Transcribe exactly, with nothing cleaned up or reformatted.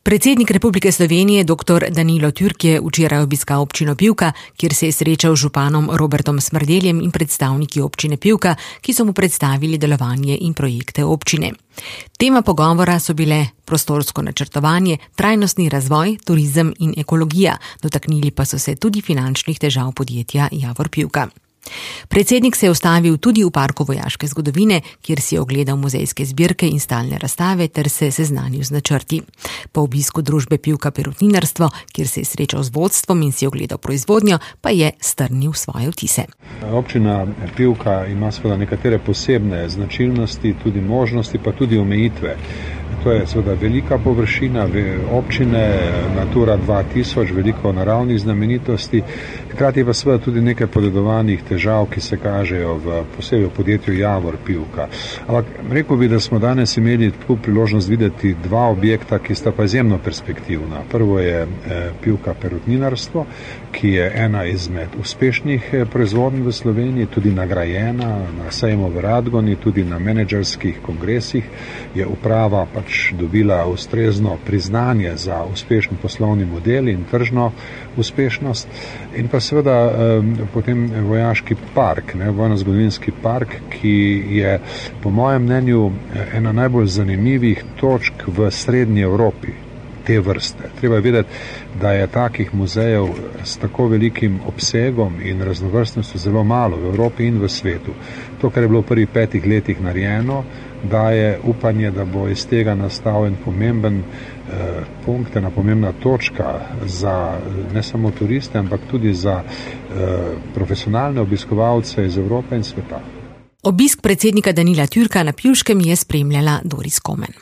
Predsednik Republike Slovenije dr. Danilo Türk je včeraj obiskal občino Pivka, kjer se je srečal z županom Robertom Smrdeljem in predstavniki občine Pivka, ki so mu predstavili delovanje in projekte občine. Tema pogovora so bile prostorsko načrtovanje, trajnostni razvoj, turizem in ekologija, dotaknili pa so se tudi finančnih težav podjetja Javor Pivka. Predsednik se je ustavil tudi v parku vojaške zgodovine, kjer si je ogledal muzejske zbirke in stalne razstave ter se seznanil z načrti. Po obisku družbe Pivka Perutninarstvo, kjer se je srečal z vodstvom in si ogledal proizvodnjo, pa je strnil svoje vtise. Občina Pivka ima seveda nekatere posebne značilnosti, tudi možnosti, pa tudi omejitve. To je seveda velika površina občine, Natura dva tisoč, veliko naravnih znamenitosti, hkrati pa seveda tudi nekaj podedovanih težav, ki se kažejo v posebej v podjetju Javor Pivka. Ampak rekel bi, da smo danes imeli tako priložnost videti dva objekta, ki sta pa izjemno perspektivna. Prvo je Pivka Perutninarstvo, ki je ena izmed uspešnih proizvodnj v Sloveniji, tudi nagrajena na sejmu v Radgoni, tudi na menedžerskih kongresih je uprava pač dobila ustrezno priznanje za uspešen poslovni model in tržno uspešnost. In pa seveda eh, potem vojaški park, ne, vojno-zgodovinski park, ki je po mojem mnenju ena najbolj zanimivih točk v srednji Evropi te vrste. Treba je vedeti, da je takih muzejev s tako velikim obsegom in raznovrstnostjo zelo malo v Evropi in v svetu. To, kar je bilo v prvih petih letih narejeno, daje upanje, da bo iz tega nastal en pomemben eh, punkt, ena pomembna točka za ne samo turiste, ampak tudi za eh, profesionalne obiskovalce iz Evrope in sveta. Obisk predsednika Danila Türka na Pivškem je spremljala Doris Komen.